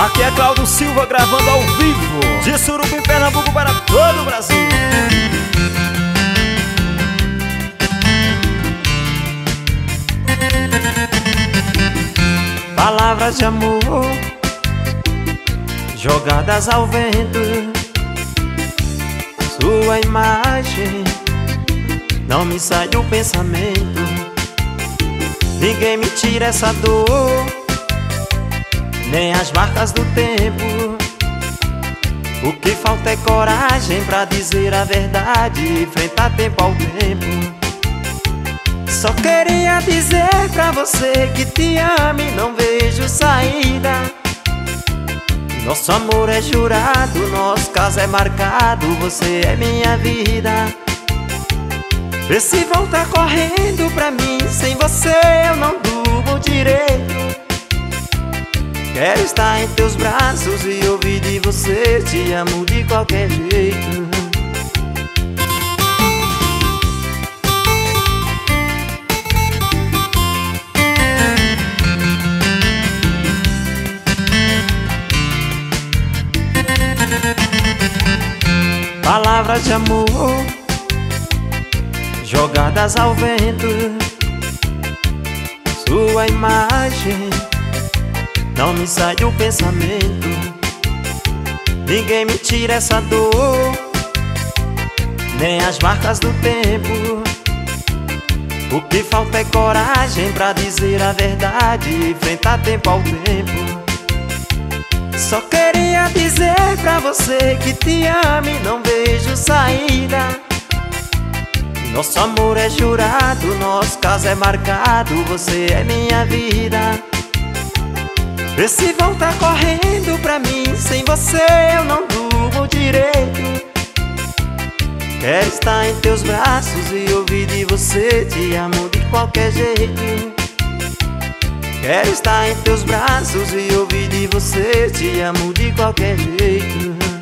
Aqui é Cláudio Silva gravando ao vivo de Surubim, Pernambuco para todo o Brasil. Palavras de amor jogadas ao vento, sua imagem não me sai do pensamento. Ninguém me tira essa dor, nem as marcas do tempo. O que falta é coragem pra dizer a verdade e enfrentar tempo ao tempo. Só queria dizer pra você que te amo e não vejo saída. Nosso amor é jurado, nosso caso é marcado, você é minha vida. Vê se volta correndo pra mim, sem você eu não durmo direito. Quero estar em teus braços e ouvir de você, te amo de qualquer jeito. Palavras de amor jogadas ao vento, sua imagem não me sai do pensamento. Ninguém me tira essa dor, nem as marcas do tempo. O que falta é coragem pra dizer a verdade e enfrentar tempo ao tempo. Só queria dizer pra você que te amo e não vejo saída. Nosso amor é jurado, nosso caso é marcado, você é minha vida. Vê se volta correndo pra mim, sem você eu não durmo direito. Quero estar em teus braços e ouvir de você, te amo de qualquer jeito. Quero estar em teus braços e ouvir de você, te amo de qualquer jeito.